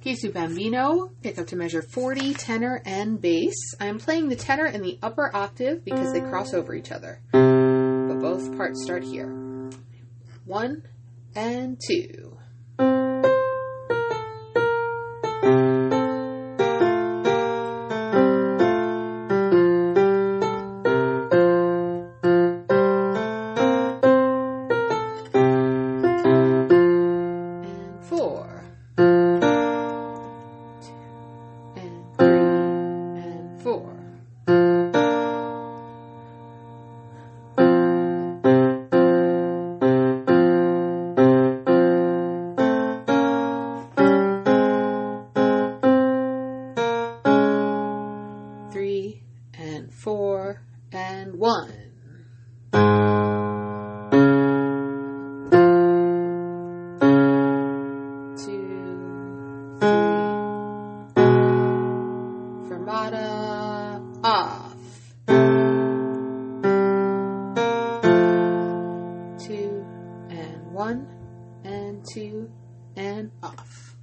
Gesù Bambino, pick up to measure 40, tenor, and bass. I'm playing the tenor in the upper octave because they cross over each other. But both parts start here. 1 and 2. And 4 and 1. Fermata off. 2 and 1 and 2 and off.